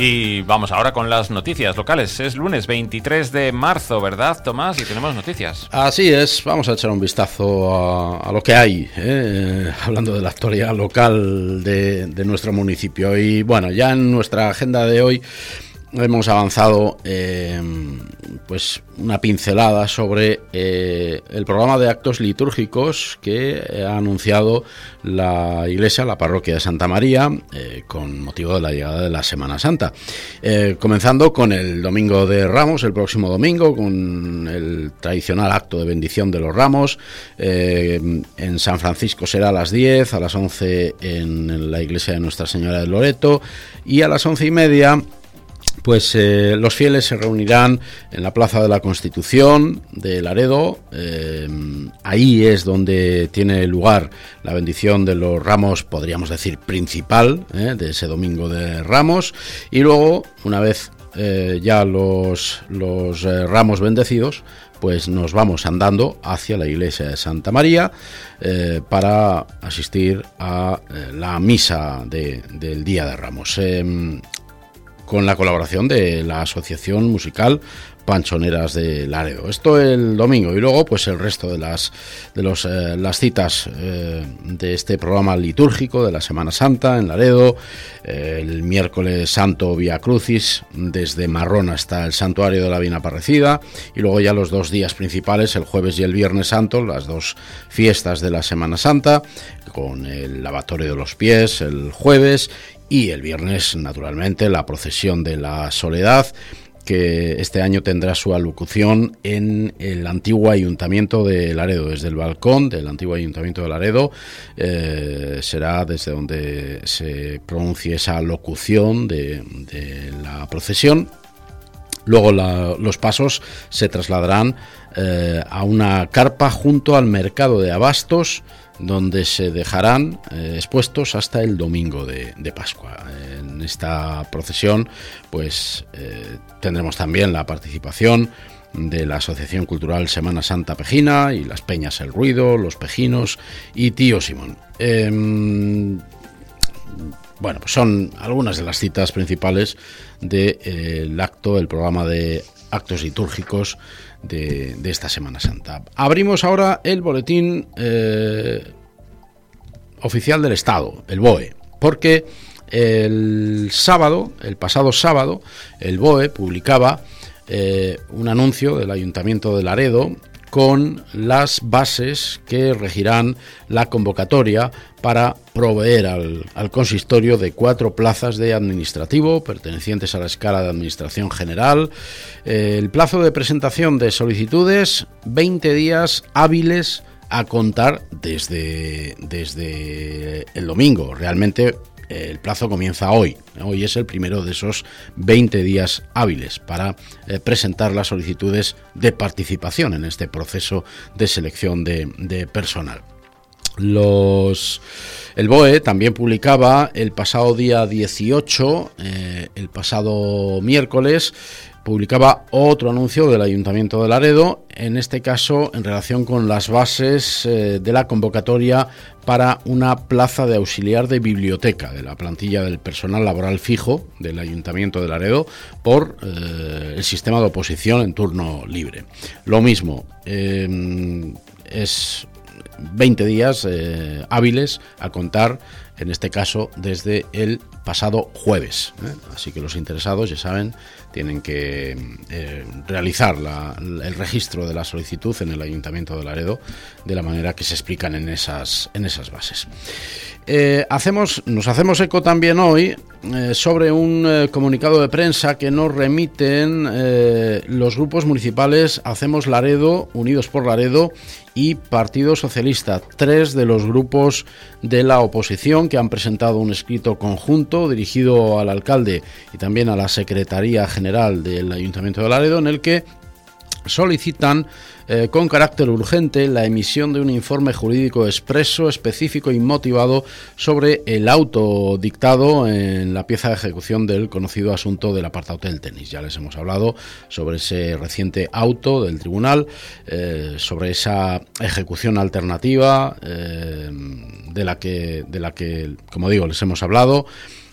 Y vamos ahora con las noticias locales. Es lunes 23 de marzo, ¿verdad, Tomás? Y tenemos noticias. Así es, vamos a echar un vistazo a lo que hay, hablando de la actualidad local de nuestro municipio. Y bueno, ya en nuestra agenda de hoy hemos avanzado pues una pincelada sobre el programa de actos litúrgicos que ha anunciado la iglesia, la parroquia de Santa María, con motivo de la llegada de la Semana Santa. Comenzando con el Domingo de Ramos, el próximo domingo, con el tradicional acto de bendición de los ramos. En San Francisco será a las 10, a las 11 en la iglesia de Nuestra Señora de Loreto, y a las 11:30 pues los fieles se reunirán en la Plaza de la Constitución de Laredo. Ahí es donde tiene lugar la bendición de los ramos, podríamos decir principal, de ese Domingo de Ramos. Y luego, una vez ya los ramos bendecidos, pues nos vamos andando hacia la iglesia de Santa María para asistir a la misa del Día de Ramos, con la colaboración de la Asociación Musical Panchoneras de Laredo. Esto el domingo, y luego pues el resto de las citas de este programa litúrgico de la Semana Santa en Laredo. El miércoles santo Vía Crucis desde Marrón hasta el Santuario de la Vina Parrecida, y luego ya los 2 días principales, el jueves y el viernes santo, las 2 fiestas de la Semana Santa, con el lavatorio de los pies el jueves, y el viernes, naturalmente, la procesión de la Soledad, que este año tendrá su alocución en el antiguo Ayuntamiento de Laredo. Desde el balcón del antiguo Ayuntamiento de Laredo será desde donde se pronuncie esa locución de la procesión. Luego los pasos se trasladarán a una carpa junto al mercado de abastos, donde se dejarán expuestos hasta el domingo de Pascua. En esta procesión pues tendremos también la participación de la Asociación Cultural Semana Santa Pejina y las Peñas El Ruido, Los Pejinos y Tío Simón. Bueno, pues son algunas de las citas principales del acto, el programa de actos litúrgicos de esta Semana Santa. Abrimos ahora el boletín oficial del Estado, el BOE, porque el pasado sábado, el BOE publicaba un anuncio del Ayuntamiento de Laredo con las bases que regirán la convocatoria para proveer al consistorio de 4 plazas de administrativo pertenecientes a la escala de administración general. El plazo de presentación de solicitudes, 20 días hábiles a contar desde el domingo. Realmente el plazo comienza hoy. Hoy es el primero de esos 20 días hábiles para presentar las solicitudes de participación en este proceso de selección de personal. El BOE también publicaba el pasado día 18, el pasado miércoles, publicaba otro anuncio del Ayuntamiento de Laredo, en este caso en relación con las bases de la convocatoria para una plaza de auxiliar de biblioteca de la plantilla del personal laboral fijo del Ayuntamiento de Laredo por el sistema de oposición en turno libre. Lo mismo, es 20 días hábiles a contar, en este caso desde el pasado jueves, así que los interesados, ya saben, tienen que realizar el registro de la solicitud en el Ayuntamiento de Laredo de la manera que se explican en esas bases. Nos hacemos eco también hoy sobre un comunicado de prensa que nos remiten los grupos municipales Hacemos Laredo, Unidos por Laredo y Partido Socialista, 3 de los grupos de la oposición que han presentado un escrito conjunto dirigido al alcalde y también a la Secretaría General del Ayuntamiento de Laredo, en el que solicitan con carácter urgente la emisión de un informe jurídico expreso, específico y motivado sobre el auto dictado en la pieza de ejecución del conocido asunto del apartahotel Tenis. Ya les hemos hablado sobre ese reciente auto del tribunal, sobre esa ejecución alternativa de la que, como digo, les hemos hablado.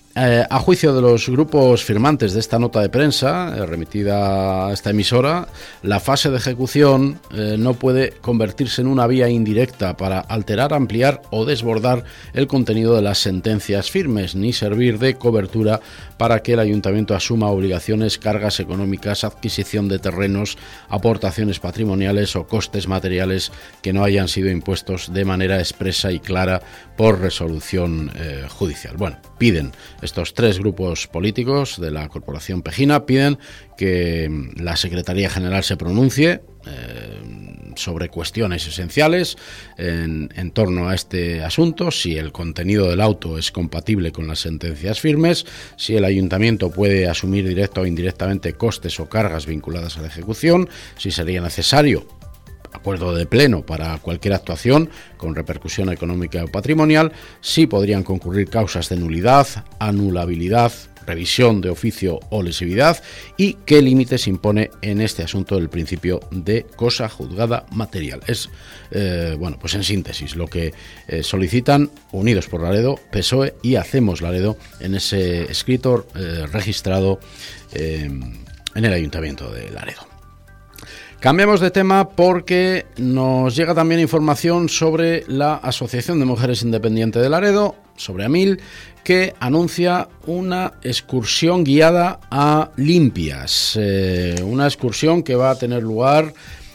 A juicio de los grupos firmantes de esta nota de prensa, remitida a esta emisora, la fase de ejecución no puede convertirse en una vía indirecta para alterar, ampliar o desbordar el contenido de las sentencias firmes, ni servir de cobertura para que el ayuntamiento asuma obligaciones, cargas económicas, adquisición de terrenos, aportaciones patrimoniales o costes materiales que no hayan sido impuestos de manera expresa y clara por resolución judicial. Bueno, piden estos tres grupos políticos de la Corporación Pejina, piden que la Secretaría General se pronuncie sobre cuestiones esenciales en torno a este asunto, si el contenido del auto es compatible con las sentencias firmes, si el ayuntamiento puede asumir directa o indirectamente costes o cargas vinculadas a la ejecución, si sería necesario acuerdo de pleno para cualquier actuación con repercusión económica o patrimonial, si podrían concurrir causas de nulidad, anulabilidad, revisión de oficio o lesividad y qué límites impone en este asunto el principio de cosa juzgada material. Es, pues en síntesis, lo que solicitan Unidos por Laredo, PSOE y Hacemos Laredo en ese escrito registrado en el Ayuntamiento de Laredo. Cambiamos de tema porque nos llega también información sobre la Asociación de Mujeres Independiente de Laredo, sobre AMIL, que anuncia una excursión guiada a Limpias. Una excursión que va a tener lugar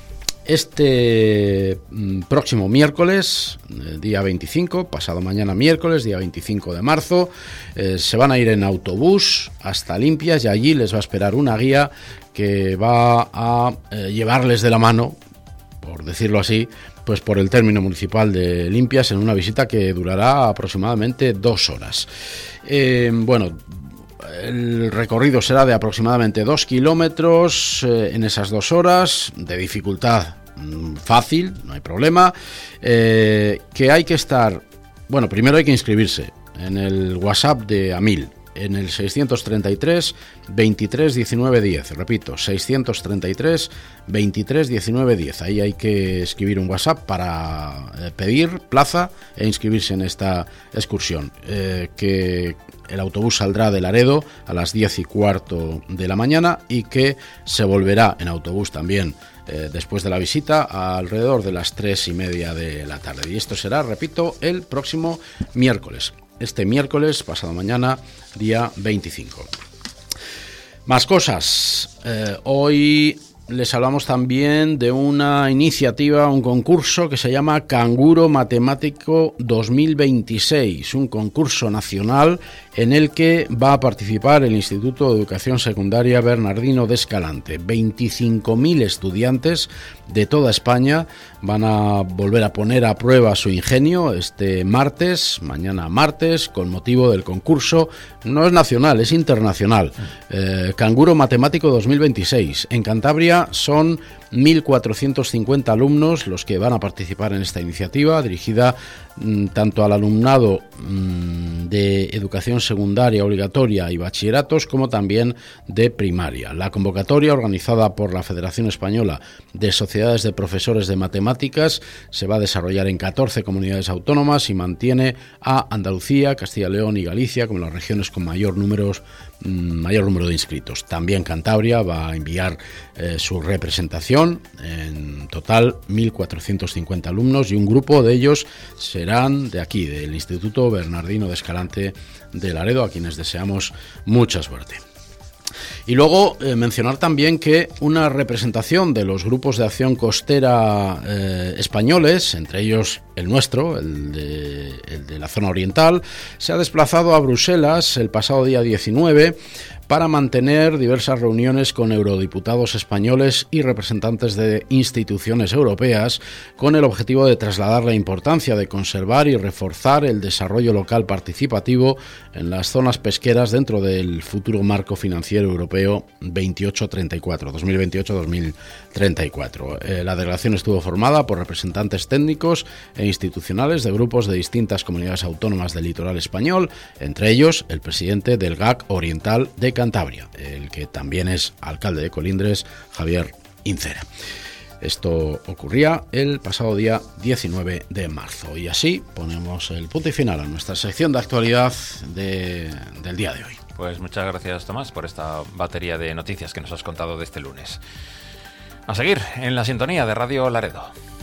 este próximo miércoles, día 25, pasado mañana miércoles, día 25 de marzo. Se van a ir en autobús hasta Limpias y allí les va a esperar una guía que va a llevarles de la mano, por decirlo así, pues por el término municipal de Limpias en una visita que durará aproximadamente 2 horas. El recorrido será de aproximadamente 2 kilómetros en esas 2 horas, de dificultad fácil, no hay problema, que hay que estar, primero hay que inscribirse en el WhatsApp de AMIL, en el 633 23 19 10, repito, 633 23 19 10. Ahí hay que escribir un WhatsApp para pedir plaza e inscribirse en esta excursión, que el autobús saldrá de Laredo a las 10:15 de la mañana y que se volverá en autobús también después de la visita alrededor de las 3:30 de la tarde. Y esto será, repito, el próximo miércoles. Este miércoles, pasado mañana, día 25. Más cosas. Hoy les hablamos también de una iniciativa, un concurso que se llama Canguro Matemático 2026, un concurso nacional en el que va a participar el Instituto de Educación Secundaria Bernardino de Escalante. 25.000 estudiantes de toda España van a volver a poner a prueba su ingenio este martes, mañana martes, con motivo del concurso. No es nacional, es internacional. Canguro Matemático 2026. En Cantabria son 1.450 alumnos los que van a participar en esta iniciativa, dirigida tanto al alumnado de educación secundaria obligatoria y bachilleratos como también de primaria. La convocatoria, organizada por la Federación Española de Sociedades de Profesores de Matemáticas, se va a desarrollar en 14 comunidades autónomas y mantiene a Andalucía, Castilla y León y Galicia como las regiones con mayor número de inscritos. También Cantabria va a enviar su representación. En total 1.450 alumnos y un grupo de ellos serán de aquí, del Instituto Bernardino de Escalante de Laredo, a quienes deseamos mucha suerte. Y luego mencionar también que una representación de los grupos de acción costera españoles, entre ellos el nuestro, el de la zona oriental, se ha desplazado a Bruselas el pasado día 19 para mantener diversas reuniones con eurodiputados españoles y representantes de instituciones europeas con el objetivo de trasladar la importancia de conservar y reforzar el desarrollo local participativo en las zonas pesqueras dentro del futuro marco financiero europeo 2028-2034. La delegación estuvo formada por representantes técnicos e institucionales de grupos de distintas comunidades autónomas del litoral español, entre ellos el presidente del GAC Oriental de Cantabria, el que también es alcalde de Colindres, Javier Incera. Esto ocurría el pasado día 19 de marzo. Y así ponemos el punto y final a nuestra sección de actualidad del día de hoy. Pues muchas gracias, Tomás, por esta batería de noticias que nos has contado de este lunes. A seguir en la sintonía de Radio Laredo.